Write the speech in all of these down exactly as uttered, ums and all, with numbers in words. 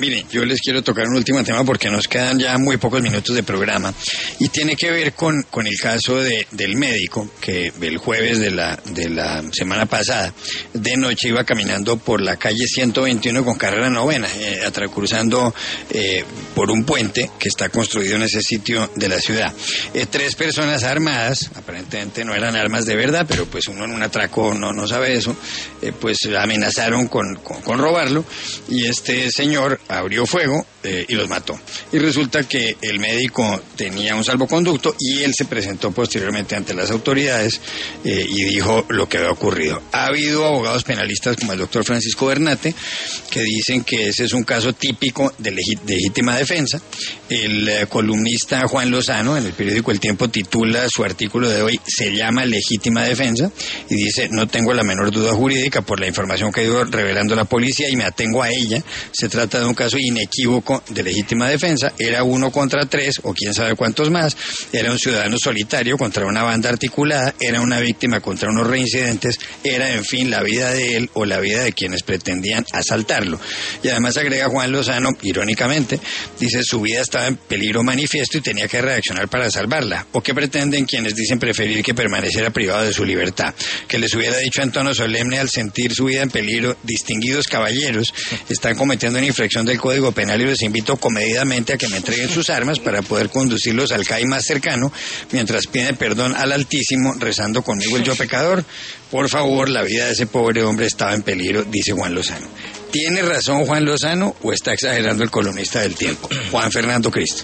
Miren, yo les quiero tocar un último tema porque nos quedan ya muy pocos minutos de programa y tiene que ver con, con el caso de, del médico que el jueves de la, de la semana pasada de noche iba caminando por la calle ciento veintiuno con carrera novena, eh, cruzando eh, por un puente que está construido en ese sitio de la ciudad. Eh, tres personas armadas, aparentemente no eran armas de verdad, pero pues uno en un atraco no, no sabe eso, eh, pues amenazaron con, con, con robarlo y este señor abrió fuego eh, y los mató. Y resulta que el médico tenía un salvoconducto y él se presentó posteriormente ante las autoridades eh, y dijo lo que había ocurrido. Ha habido abogados penalistas como el doctor Francisco Bernate que dicen que ese es un caso típico de legí- legítima defensa. El eh, columnista Juan Lozano en el periódico El Tiempo titula su artículo de hoy, se llama Legítima Defensa, y dice, no tengo la menor duda jurídica por la información que ha ido revelando la policía y me atengo a ella. Se trata de un caso inequívoco de legítima defensa. Era uno contra tres o quién sabe cuántos más. Era un ciudadano solitario contra una banda articulada. Era una víctima contra unos reincidentes. Era, en fin, la vida de él o la vida de quienes pretendían asaltarlo. Y además agrega Juan Lozano, irónicamente, dice, su vida estaba en peligro manifiesto y tenía que reaccionar para salvarla. ¿O qué pretenden quienes dicen preferir que permaneciera privado de su libertad? Que les hubiera dicho en tono solemne al sentir su vida en peligro, distinguidos caballeros, están cometiendo una infracción del Código Penal y los invito comedidamente a que me entreguen sus armas para poder conducirlos al C A I más cercano, mientras piden perdón al Altísimo, rezando conmigo el yo pecador. Por favor, la vida de ese pobre hombre estaba en peligro, dice Juan Lozano. ¿Tiene razón Juan Lozano o está exagerando el columnista del Tiempo? Juan Fernando Cristo.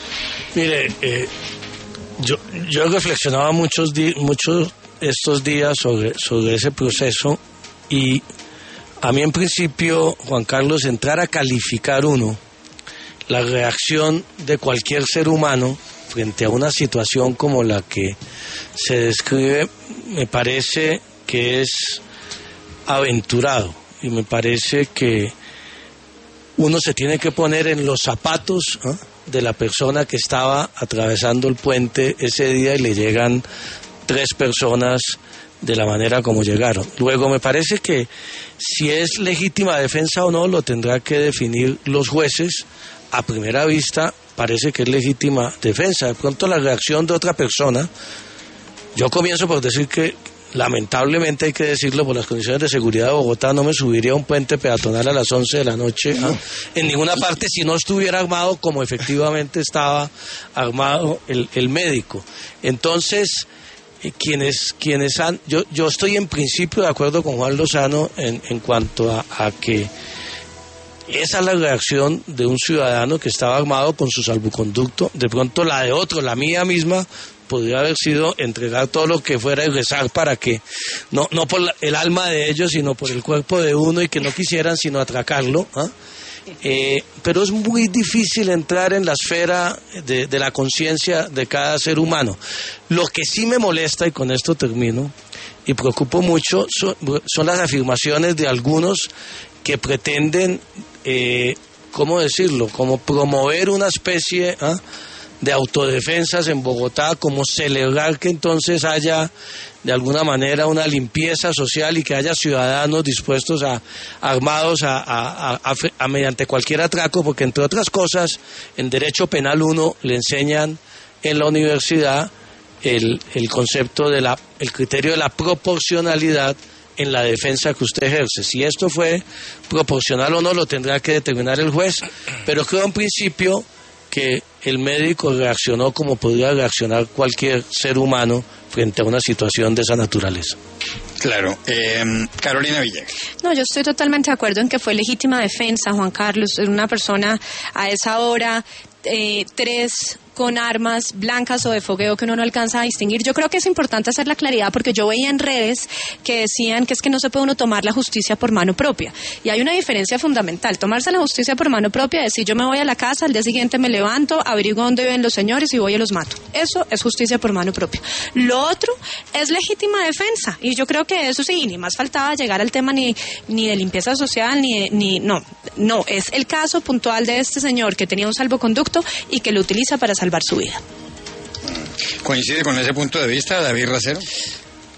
Mire, eh, yo, yo he reflexionado muchos, di- muchos estos días sobre, sobre ese proceso y a mí en principio, Juan Carlos, entrar a calificar uno la reacción de cualquier ser humano frente a una situación como la que se describe, me parece que es aventurado y me parece que uno se tiene que poner en los zapatos ¿eh? de la persona que estaba atravesando el puente ese día y le llegan tres personas de la manera como llegaron. Luego me parece que si es legítima defensa o no lo tendrá que definir los jueces. A primera vista parece que es legítima defensa. De pronto la reacción de otra persona, yo comienzo por decir que lamentablemente hay que decirlo, por las condiciones de seguridad de Bogotá no me subiría a un puente peatonal a las once de la noche ¿eh? en ninguna parte si no estuviera armado como efectivamente estaba armado el, el médico. Entonces eh, quienes quienes han yo yo estoy en principio de acuerdo con Juan Lozano en, en cuanto a, a que esa es la reacción de un ciudadano que estaba armado con su salvoconducto. De pronto la de otro, la mía misma, podría haber sido entregar todo lo que fuera y rezar para que, no no por la, el alma de ellos, sino por el cuerpo de uno y que no quisieran sino atracarlo. ¿eh? Eh, pero es muy difícil entrar en la esfera de, de la conciencia de cada ser humano. Lo que sí me molesta, y con esto termino, y preocupo mucho, son, son las afirmaciones de algunos que pretenden, eh, ¿cómo decirlo?, como promover una especie ¿eh? de autodefensas en Bogotá, como celebrar que entonces haya de alguna manera una limpieza social y que haya ciudadanos dispuestos a armados a, a, a, a, a mediante cualquier atraco, porque entre otras cosas en Derecho Penal uno le enseñan en la universidad el, el concepto de la, el criterio de la proporcionalidad en la defensa que usted ejerce. Si esto fue proporcional o no lo tendrá que determinar el juez, pero creo en principio que el médico reaccionó como podría reaccionar cualquier ser humano frente a una situación de esa naturaleza. Claro. Eh, Carolina Villegas. No, yo estoy totalmente de acuerdo en que fue legítima defensa, Juan Carlos. Es una persona a esa hora, eh, tres con armas blancas o de fogueo que uno no alcanza a distinguir. Yo creo que es importante hacer la claridad porque yo veía en redes que decían que es que no se puede uno tomar la justicia por mano propia. Y hay una diferencia fundamental. Tomarse la justicia por mano propia es decir, yo me voy a la casa, al día siguiente me levanto, averiguo dónde viven los señores y voy y los mato. Eso es justicia por mano propia. Lo otro es legítima defensa. Y yo creo que eso sí, ni más faltaba llegar al tema ni, ni de limpieza social, ni, ni no, no, es el caso puntual de este señor que tenía un salvoconducto y que lo utiliza para salvar su vida. ¿Coincide con ese punto de vista, David Racero?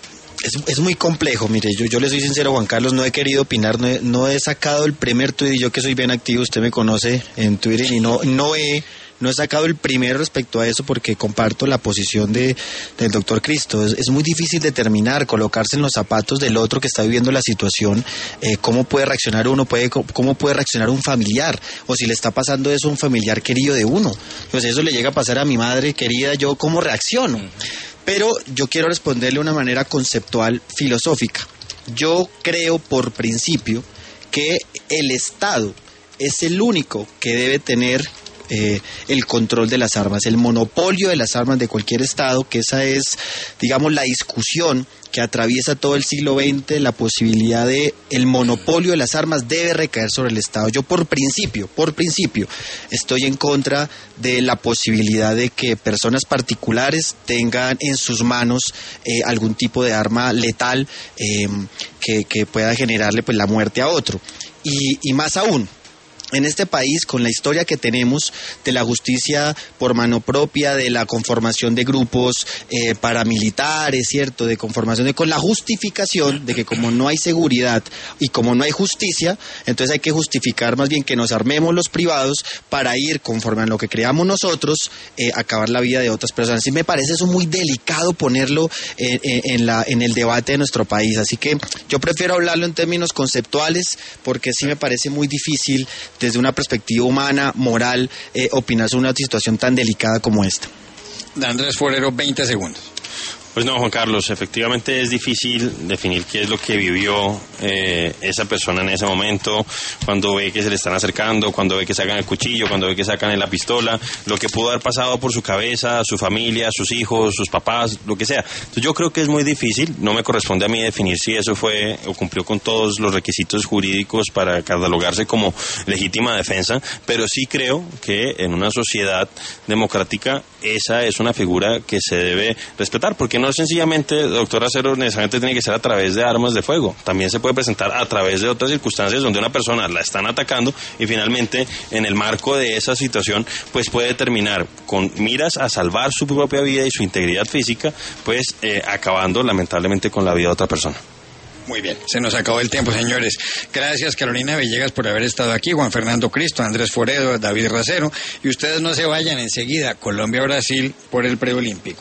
es, es muy complejo, mire, yo, yo le soy sincero, Juan Carlos, no he querido opinar, no he, no he sacado el primer tuit, y yo que soy bien activo, usted me conoce en Twitter, y no, no he... No he sacado el primero respecto a eso porque comparto la posición de, del doctor Cristo. Es, es muy difícil determinar, colocarse en los zapatos del otro que está viviendo la situación, eh, cómo puede reaccionar uno, puede, cómo puede reaccionar un familiar, o si le está pasando eso a un familiar querido de uno. Pues eso le llega a pasar a mi madre querida, yo cómo reacciono. Pero yo quiero responderle de una manera conceptual, filosófica. Yo creo por principio que el Estado es el único que debe tener Eh, el control de las armas, el monopolio de las armas de cualquier estado, que esa es, digamos, la discusión que atraviesa todo el siglo veinte, la posibilidad de el monopolio de las armas debe recaer sobre el Estado. Yo por principio, por principio, estoy en contra de la posibilidad de que personas particulares tengan en sus manos eh, algún tipo de arma letal eh, que, que pueda generarle pues la muerte a otro. Y, y más aún, en este país, con la historia que tenemos de la justicia por mano propia, de la conformación de grupos eh, paramilitares, ¿cierto?, de conformación de, con la justificación de que como no hay seguridad y como no hay justicia, entonces hay que justificar más bien que nos armemos los privados para ir conforme a lo que creamos nosotros, eh, acabar la vida de otras personas. Sí me parece eso muy delicado ponerlo en, en, en, la, en el debate de nuestro país, así que yo prefiero hablarlo en términos conceptuales porque sí me parece muy difícil desde una perspectiva humana, moral, eh, opinar sobre una situación tan delicada como esta. Andrés Forero, veinte segundos. Pues no, Juan Carlos, efectivamente es difícil definir qué es lo que vivió eh, esa persona en ese momento, cuando ve que se le están acercando, cuando ve que sacan el cuchillo, cuando ve que sacan la pistola, lo que pudo haber pasado por su cabeza, su familia, sus hijos, sus papás, lo que sea. Entonces yo creo que es muy difícil, no me corresponde a mí definir si eso fue o cumplió con todos los requisitos jurídicos para catalogarse como legítima defensa, pero sí creo que en una sociedad democrática esa es una figura que se debe respetar, porque no sencillamente, doctor Acero, necesariamente tiene que ser a través de armas de fuego, también se puede presentar a través de otras circunstancias donde una persona la están atacando y finalmente en el marco de esa situación pues puede terminar con miras a salvar su propia vida y su integridad física, pues eh, acabando lamentablemente con la vida de otra persona. Muy bien, se nos acabó el tiempo, señores. Gracias, Carolina Villegas, por haber estado aquí, Juan Fernando Cristo, Andrés Forero, David Racero, y ustedes no se vayan enseguida, Colombia-Brasil por el preolímpico.